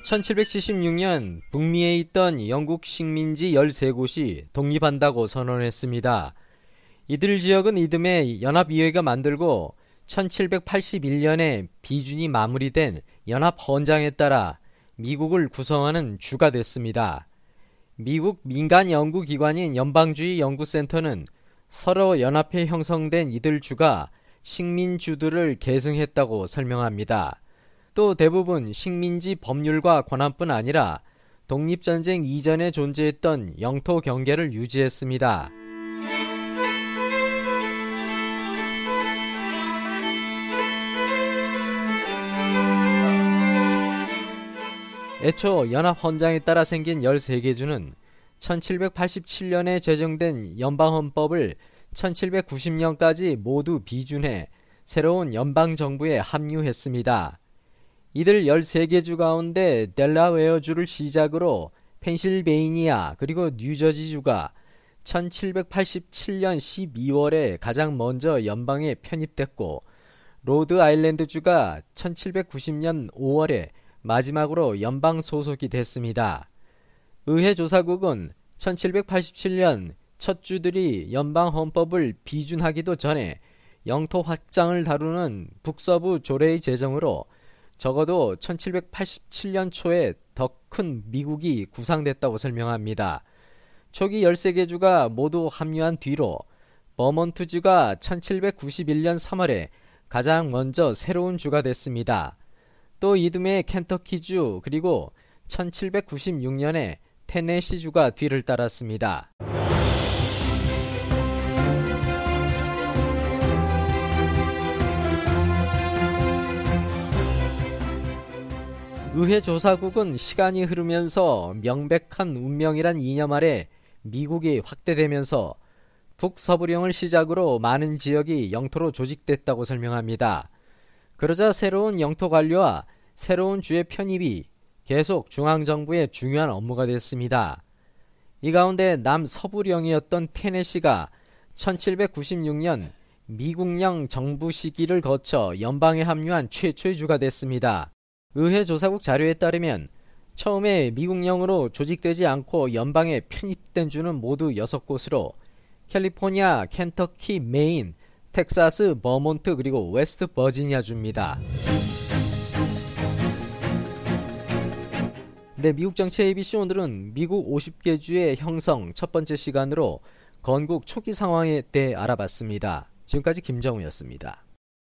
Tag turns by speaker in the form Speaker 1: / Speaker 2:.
Speaker 1: 1776년 북미에 있던 영국 식민지 13곳이 독립한다고 선언했습니다. 이들 지역은 이듬해 연합의회가 만들고 1781년에 비준이 마무리된 연합헌장에 따라 미국을 구성하는 주가 됐습니다. 미국 민간 연구기관인 연방주의 연구센터는 서로 연합해 형성된 이들 주가 식민주들을 계승했다고 설명합니다. 또 대부분 식민지 법률과 권한뿐 아니라 독립전쟁 이전에 존재했던 영토 경계를 유지했습니다. 애초 연합헌장에 따라 생긴 13개 주는 1787년에 제정된 연방헌법을 1790년까지 모두 비준해 새로운 연방정부에 합류했습니다. 이들 13개 주 가운데 델라웨어주를 시작으로 펜실베이니아 그리고 뉴저지주가 1787년 12월에 가장 먼저 연방에 편입됐고 로드아일랜드주가 1790년 5월에 마지막으로 연방 소속이 됐습니다. 의회조사국은 1787년 첫 주들이 연방헌법을 비준하기도 전에 영토 확장을 다루는 북서부 조례의 제정으로 적어도 1787년 초에 더 큰 미국이 구상됐다고 설명합니다. 초기 13개 주가 모두 합류한 뒤로 버몬트주가 1791년 3월에 가장 먼저 새로운 주가 됐습니다. 또 이듬해 켄터키주 그리고 1796년에 테네시주가 뒤를 따랐습니다. 의회조사국은 시간이 흐르면서 명백한 운명이란 이념 아래 미국이 확대되면서 북서부령을 시작으로 많은 지역이 영토로 조직됐다고 설명합니다. 그러자 새로운 영토 관리와 새로운 주의 편입이 계속 중앙정부의 중요한 업무가 됐습니다. 이 가운데 남서부령이었던 테네시가 1796년 미국령 정부 시기를 거쳐 연방에 합류한 최초의 주가 됐습니다. 의회조사국 자료에 따르면 처음에 미국령으로 조직되지 않고 연방에 편입된 주는 모두 6곳으로 캘리포니아, 켄터키, 메인, 텍사스, 버몬트 그리고 웨스트 버지니아주입니다. 네, 미국 정치 ABC 오늘은 미국 50개 주의 형성 첫 번째 시간으로 건국 초기 상황에 대해 알아봤습니다. 지금까지 김정우였습니다.